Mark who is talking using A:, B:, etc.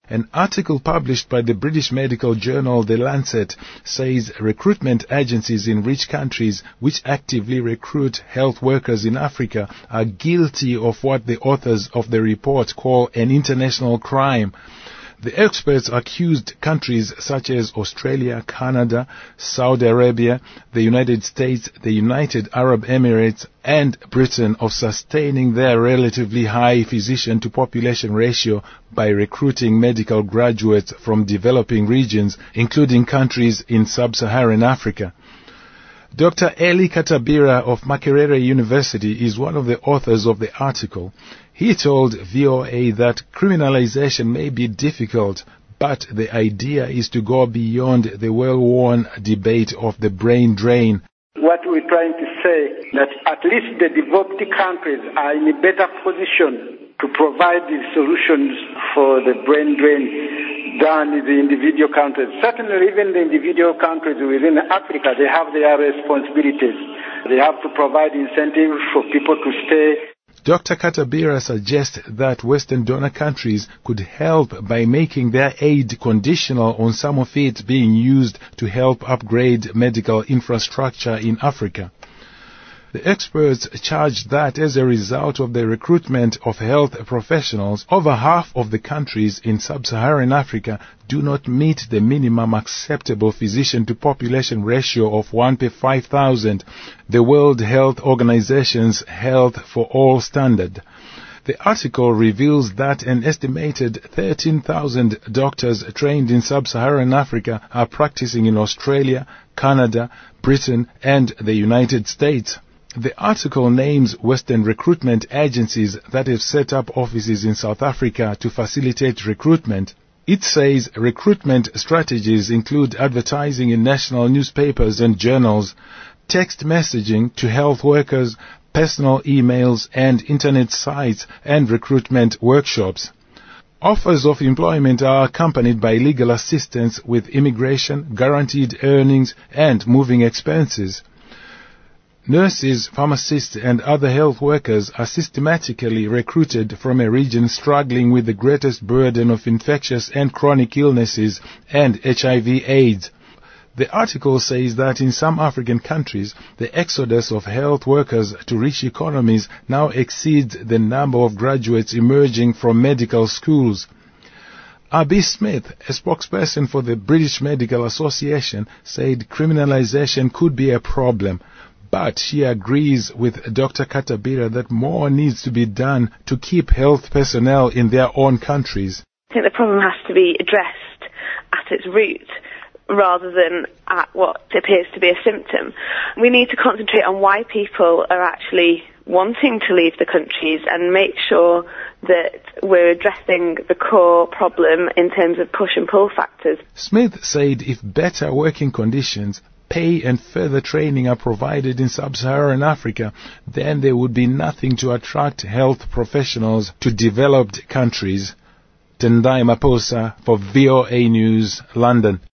A: An article published by the British medical journal The Lancet says recruitment agencies in rich countries which actively recruit health workers in Africa are guilty of what the authors of the report call an international crime. The experts accused countries such as Australia, Canada, Saudi Arabia, the United States, the United Arab Emirates, and Britain of sustaining their relatively high physician-to-population ratio by recruiting medical graduates from developing regions, including countries in sub-Saharan Africa. Dr. Eli Katabira of Makerere University is one of the authors of the article. He told VOA that criminalization may be difficult, but the idea is to go beyond the well-worn debate of the brain drain.
B: What we're trying to say that at least the developed countries are in a better position to provide the solutions for the brain drain than the individual countries. Certainly even the individual countries within Africa, they have their responsibilities. They have to provide incentives for people to stay.
A: Dr. Katabira suggests that Western donor countries could help by making their aid conditional on some of it being used to help upgrade medical infrastructure in Africa. The experts charged that as a result of the recruitment of health professionals, over half of the countries in sub-Saharan Africa do not meet the minimum acceptable physician-to-population ratio of 1 per 5,000, the World Health Organization's Health for All standard. The article reveals that an estimated 13,000 doctors trained in sub-Saharan Africa are practicing in Australia, Canada, Britain, and the United States. The article names Western recruitment agencies that have set up offices in South Africa to facilitate recruitment. It says recruitment strategies include advertising in national newspapers and journals, text messaging to health workers, personal emails and internet sites, and recruitment workshops. Offers of employment are accompanied by legal assistance with immigration, guaranteed earnings, and moving expenses. Nurses, pharmacists, and other health workers are systematically recruited from a region struggling with the greatest burden of infectious and chronic illnesses and HIV/AIDS. The article says that in some African countries, the exodus of health workers to rich economies now exceeds the number of graduates emerging from medical schools. Abby Smith, a spokesperson for the British Medical Association, said criminalization could be a problem, but she agrees with Dr. Katabira that more needs to be done to keep health personnel in their own countries.
C: I think the problem has to be addressed at its root rather than at what appears to be a symptom. We need to concentrate on why people are actually wanting to leave the countries and make sure that we're addressing the core problem in terms of push and pull factors.
A: Smith said if better working conditions, pay and further training are provided in sub-Saharan Africa, then there would be nothing to attract health professionals to developed countries. Tendai Maposa for VOA News, London.